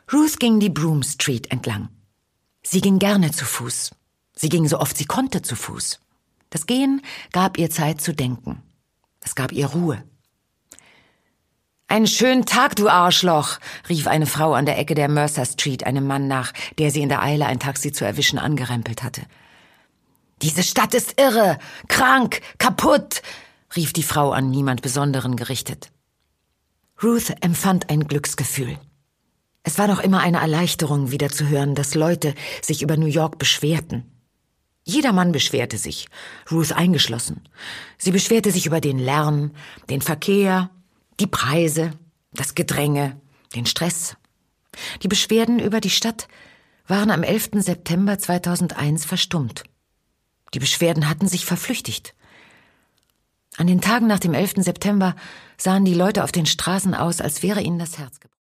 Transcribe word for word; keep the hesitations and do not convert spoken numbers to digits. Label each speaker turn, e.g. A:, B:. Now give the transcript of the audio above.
A: Ruth ging die Broome Street entlang. Sie ging gerne zu Fuß. Sie ging so oft sie konnte zu Fuß. Das Gehen gab ihr Zeit zu denken. Es gab ihr Ruhe. »Einen schönen Tag, du Arschloch«, rief eine Frau an der Ecke der Mercer Street einem Mann nach, der sie in der Eile, ein Taxi zu erwischen, angerempelt hatte. »Diese Stadt ist irre, krank, kaputt«, rief die Frau an niemand Besonderen gerichtet. Ruth empfand ein Glücksgefühl. Es war doch immer eine Erleichterung, wieder zu hören, dass Leute sich über New York beschwerten. Jeder Mann beschwerte sich, Ruth eingeschlossen. Sie beschwerte sich über den Lärm, den Verkehr, die Preise, das Gedränge, den Stress. Die Beschwerden über die Stadt waren am elften September zweitausendeins verstummt. Die Beschwerden hatten sich verflüchtigt. An den Tagen nach dem elften September sahen die Leute auf den Straßen aus, als wäre ihnen das Herz gebrochen.